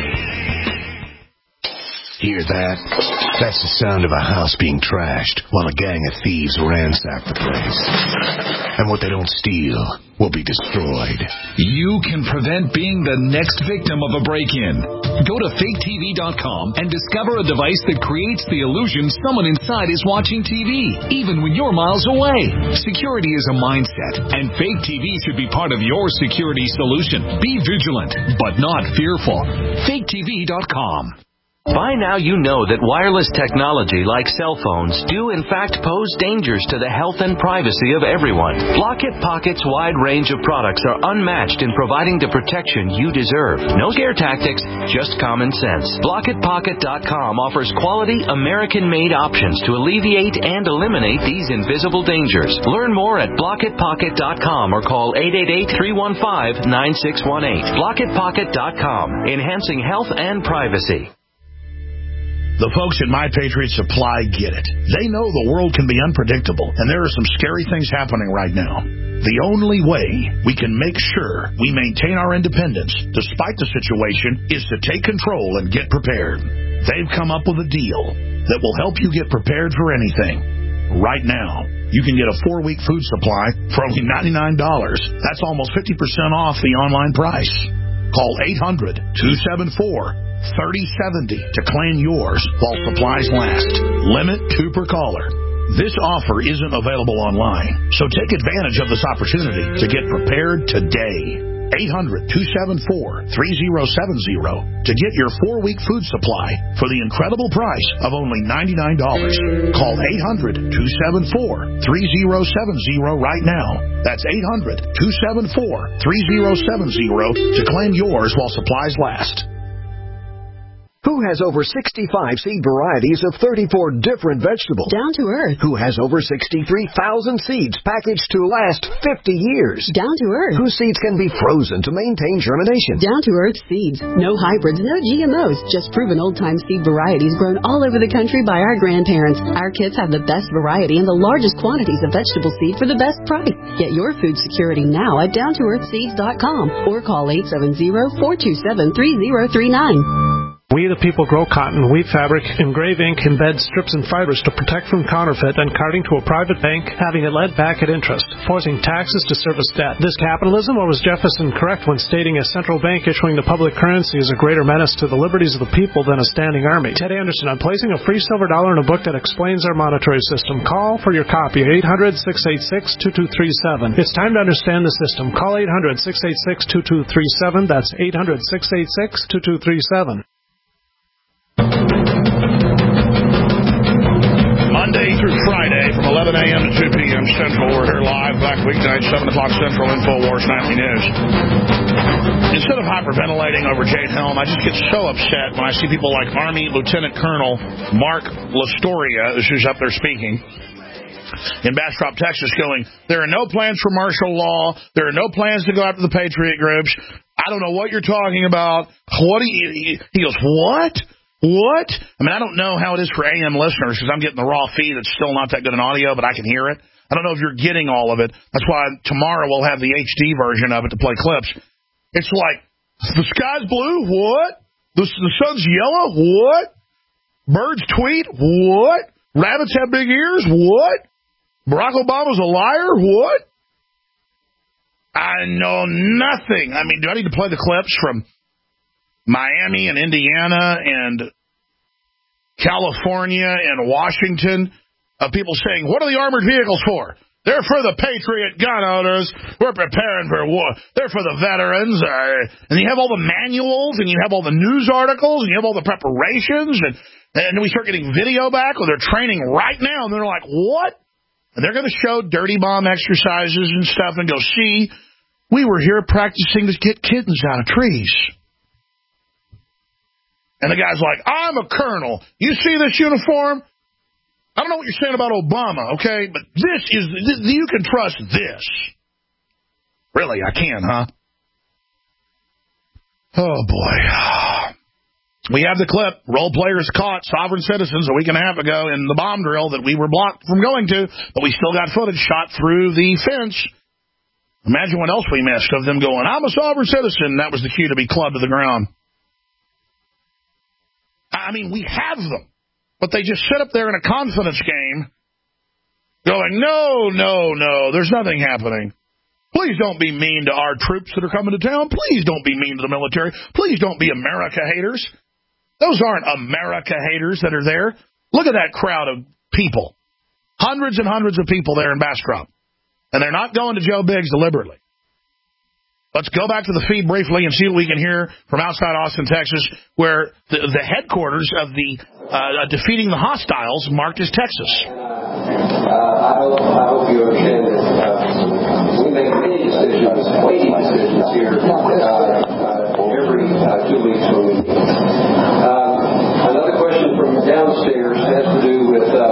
Hear that? That's the sound of a house being trashed while a gang of thieves ransack the place. And what they don't steal will be destroyed. You can prevent being the next victim of a break-in. Go to fake T V dot com and discover a device that creates the illusion someone inside is watching T V, even when you're miles away. Security is a mindset, and fake T V should be part of your security solution. Be vigilant, but not fearful. fake T V dot com. By now you know that wireless technology like cell phones do in fact pose dangers to the health and privacy of everyone. Blockit Pocket's wide range of products are unmatched in providing the protection you deserve. No scare tactics, just common sense. Blockit Pocket dot com offers quality American-made options to alleviate and eliminate these invisible dangers. Learn more at Blockit Pocket dot com or call eight eight eight, three one five, nine six one eight. Blockit Pocket dot com, enhancing health and privacy. The folks at My Patriot Supply get it. They know the world can be unpredictable, and there are some scary things happening right now. The only way we can make sure we maintain our independence, despite the situation, is to take control and get prepared. They've come up with a deal that will help you get prepared for anything. Right now, you can get a four-week food supply for only ninety-nine dollars. That's almost fifty percent off the online price. Call eight hundred, two seven four, thirty seventy to claim yours while supplies last. Limit two per caller. This offer isn't available online, so take advantage of this opportunity to get prepared today. eight hundred, two seven four, three zero seven zero to get your four-week food supply for the incredible price of only ninety-nine dollars. Call eight hundred, two seven four, three zero seven zero right now. That's eight hundred, two seven four, three zero seven zero to claim yours while supplies last. Who has over sixty-five seed varieties of thirty-four different vegetables? Down to Earth. Who has over sixty-three thousand seeds packaged to last fifty years? Down to Earth. Whose seeds can be frozen to maintain germination? Down to Earth seeds. No hybrids, no G M Os, just proven old-time seed varieties grown all over the country by our grandparents. Our kits have the best variety and the largest quantities of vegetable seed for the best price. Get your food security now at down to earth seeds dot com or call eight seven zero, four two seven, three zero three nine. We the people grow cotton, weave fabric, engrave ink, embed strips and fibers to protect from counterfeit and carting to a private bank, having it led back at interest, forcing taxes to service debt. This capitalism, or was Jefferson correct when stating a central bank issuing the public currency is a greater menace to the liberties of the people than a standing army? Ted Anderson, I'm placing a free silver dollar in a book that explains our monetary system. Call for your copy, eight hundred, six eight six, two two three seven. It's time to understand the system. Call eight hundred, six eight six, two two three seven. That's eight hundred, six eight six, two two three seven. Monday through Friday from eleven a.m. to two p.m. Central. We're here live back weeknight, seven o'clock Central, Infowars Nightly News. Instead of hyperventilating over Jade Helm, I just get so upset when I see people like Army Lieutenant Colonel Mark Lastoria, who's up there speaking. in Bastrop, Texas, going, there are no plans for martial law. There are no plans to go after the Patriot groups. I don't know what you're talking about. What do you, he goes, what? What? I mean, I don't know how it is for A M listeners because I'm getting the raw feed. It's still not that good in audio, but I can hear it. I don't know if you're getting all of it. That's why tomorrow we'll have the H D version of it to play clips. It's like, the sky's blue? What? The, the sun's yellow? What? Birds tweet? What? Rabbits have big ears? What? Barack Obama's a liar? What? I know nothing. I mean, do I need to play the clips from Miami and Indiana and California and Washington of people saying, what are the armored vehicles for? They're for the Patriot gun owners. We're preparing for war. They're for the veterans. Uh, and you have all the manuals, and you have all the news articles, and you have all the preparations, and, and we start getting video back where they're training right now, and they're like, what? And they're going to show dirty bomb exercises and stuff and go, see, we were here practicing to get kittens out of trees. And the guy's like, I'm a colonel. You see this uniform? I don't know what you're saying about Obama, okay? But this is, this, you can trust this. Really, I can, huh? Oh, boy. We have the clip. Role players caught sovereign citizens a week and a half ago in the bomb drill that we were blocked from going to, but we still got footage shot through the fence. Imagine what else we missed of them going, I'm a sovereign citizen. That was the cue to be clubbed to the ground. I mean, we have them, but they just sit up there in a confidence game going, no, no, no, there's nothing happening. Please don't be mean to our troops that are coming to town. Please don't be mean to the military. Please don't be America haters. Those aren't America haters that are there. Look at that crowd of people. Hundreds and hundreds of people there in Bastrop. And they're not going to Joe Biggs deliberately. Let's go back to the feed briefly and see what we can hear from outside Austin, Texas, where the, the headquarters of the uh, defeating the hostiles marked as Texas. Uh, I, hope, I hope you understand that uh, we make many decisions, weighty decisions here uh, uh, every uh, two weeks when we meet. Um, another question from downstairs has to do with, uh,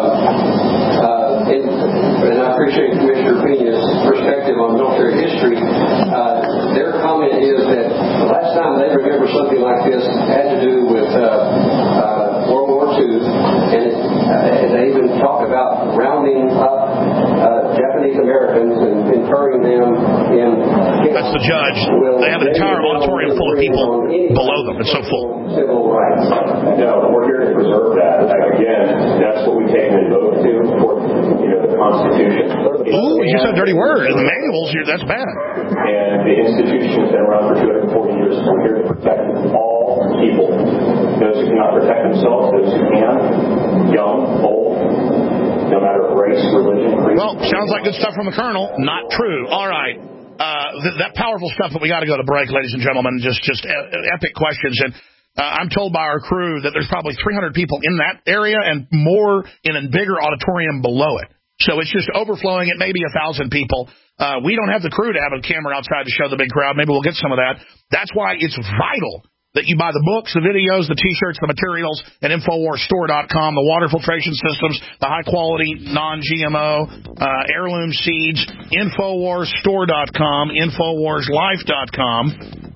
uh, and, and I appreciate Commissioner Pena's perspective on military history. Uh, Their comment is that the last time they remember something like this had to do with uh, uh, World War Two, and it, uh, they even talk about rounding up uh, Japanese Americans and interring them in. That's the judge. They have an entire auditorium full of people below them. It's so full. Civil rights. No, we're here to preserve that. Again, that's what we take an oath to for, you know, the Constitution. Ooh, you just said a dirty word. In the manuals, that's bad. And the institution's been around for two hundred forty years. We're here to protect all people. Those who cannot protect themselves, those who can, young, old, no matter race, religion, creed. Well, sounds like good stuff from the Colonel. Not true. All right. Uh, th- that powerful stuff, but we got to go to break, ladies and gentlemen. Just, just e- epic questions. And uh, I'm told by our crew that there's probably three hundred people in that area and more in a bigger auditorium below it. So it's just overflowing. It may be a thousand people. Uh, we don't have the crew to have a camera outside to show the big crowd. Maybe we'll get some of that. That's why it's vital that you buy the books, the videos, the T-shirts, the materials at Infowars Store dot com, the water filtration systems, the high-quality, non-G M O, uh, heirloom seeds, Infowars Store dot com, Infowars Life dot com.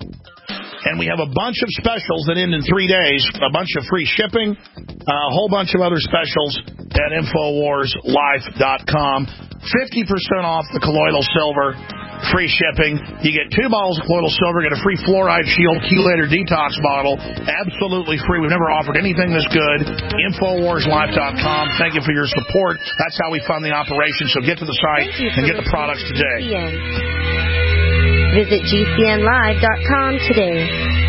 And we have a bunch of specials that end in three days, a bunch of free shipping, a whole bunch of other specials at Infowars Life dot com. fifty percent off the colloidal silver. Free shipping. You get two bottles of colloidal silver, get a free fluoride shield chelator detox bottle. Absolutely free. We've never offered anything this good. Infowars Life dot com. Thank you for your support. That's how we fund the operation. So get to the site and get the products today. Visit G C N Live dot com today.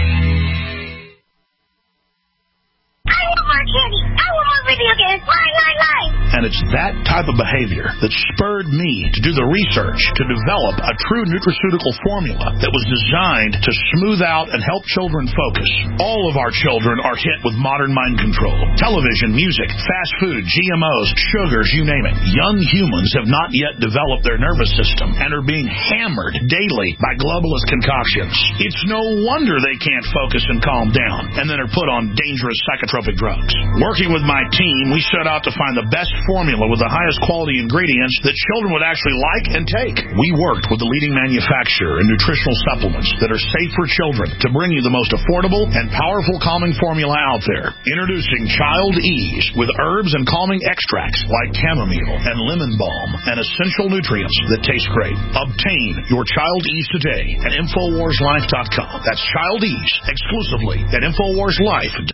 I want more candy. I want more video games. Line, line, line. And it's that type of behavior that spurred me to do the research to develop a true nutraceutical formula that was designed to smooth out and help children focus. All of our children are hit with modern mind control. Television, music, fast food, G M Os, sugars, you name it. Young humans have not yet developed their nervous system and are being hammered daily by globalist concoctions. It's no wonder they can't focus and calm down and then are put on dangerous psychotropic drugs. Working with my team, we set out to find the best formula with the highest quality ingredients that children would actually like and take. We worked with the leading manufacturer in nutritional supplements that are safe for children to bring you the most affordable and powerful calming formula out there. Introducing Child Ease with herbs and calming extracts like chamomile and lemon balm and essential nutrients that taste great. Obtain your Child Ease today at Infowars Life dot com. That's Child Ease exclusively at Infowars Life.